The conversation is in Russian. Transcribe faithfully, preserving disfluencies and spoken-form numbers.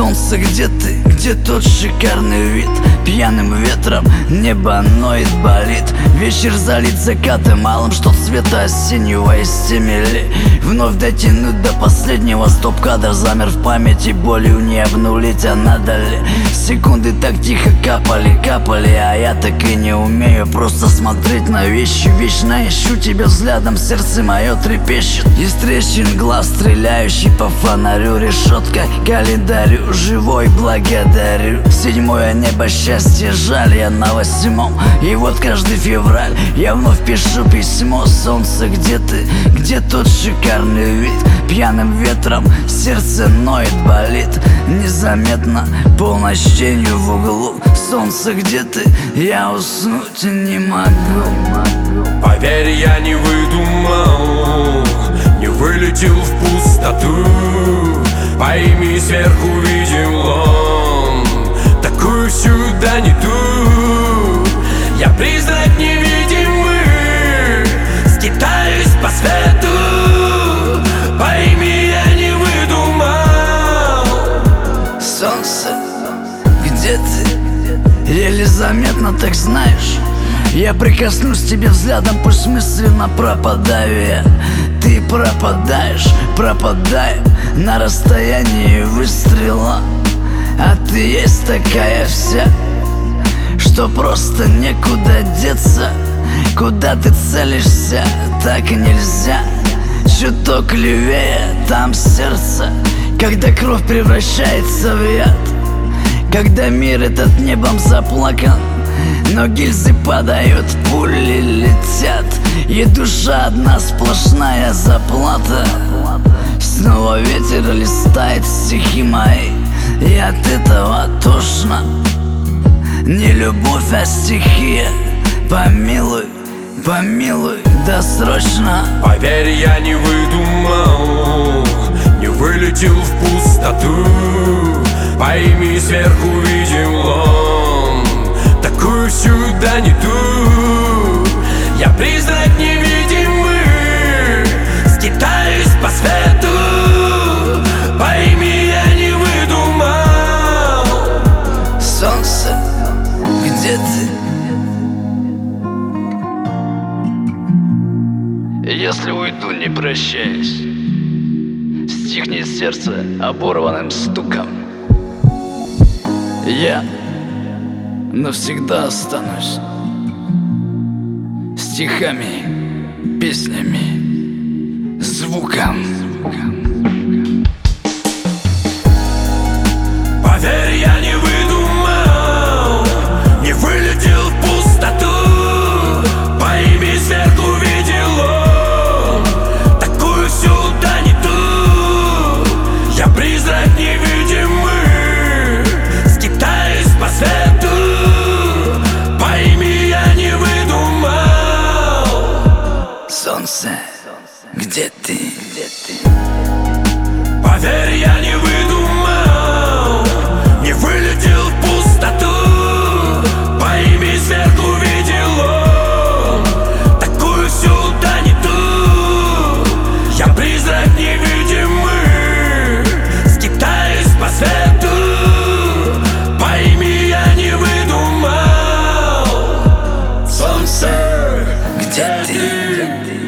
Солнце, где ты? Где тот шикарный вид? Пьяным ветром небо ноет, болит. Вечер залит закатом малым, что цвета осеннего из стемели. Вновь дотянуть до последнего, стоп-кадр замер в памяти. Болью не обнулить, а надо ли? Секунды так тихо капали, капали, а я так и не умею просто смотреть на вещи. Вечно ищу тебя взглядом, сердце мое трепещет. Из трещин глаз, стреляющий по фонарю. Решетка календарю, живой благодарю. Седьмое небо счастья, жаль, я на восьмом. И вот каждый февраль я вновь пишу письмо. Солнце, где ты? Где тот шикарный вид? Пьяным ветром сердце ноет, болит. Незаметно полночь тенью в углу. Солнце, где ты? Я уснуть не могу. Поверь, я не выдумал, не вылетел в пустоту. Пойми, сверху видел он такую сюда не ту. Я призрак невидимый, скитаюсь по свету. Пойми, я не выдумал. Солнце, где ты? Еле заметно, так знаешь. Я прикоснусь к тебе взглядом, пусть мысленно пропадаю я. Ты пропадаешь, пропадаю на расстоянии выстрела. А ты есть такая вся, что просто некуда деться. Куда ты целишься, так и нельзя. Чуток левее, там сердце. Когда кровь превращается в яд, когда мир этот небом заплакан, но гильзы падают, пули летят, и душа одна сплошная заплата. Снова ветер листает стихи мои, и от этого тошно. Не любовь, а стихия. Помилуй, помилуй, досрочно. Поверь, я не выдумал, не вылетел в пустоту. Пойми, сверху видел он такую сюда не ту. Я призрак невидимый, скитаюсь по свету. Пойми, я не выдумал. Солнце, где ты? Если уйду, не прощаясь, стихнет сердце оборванным стуком. Я навсегда останусь стихами, песнями, звуком. Поверь, я не выдумал, не вылетел в пустоту. Пойми, сверху видел он такую сюда не ту. Я призрак невидимый, скитаюсь по свету. Пойми, я не выдумал. Солнце, где ты? Поверь, я не выдумал, не вылетел в пустоту. Пойми, сверху видел он такую сюда не ту. Я призрак невидимый, скитаюсь по свету. Пойми, я не выдумал. Солнце, где ты?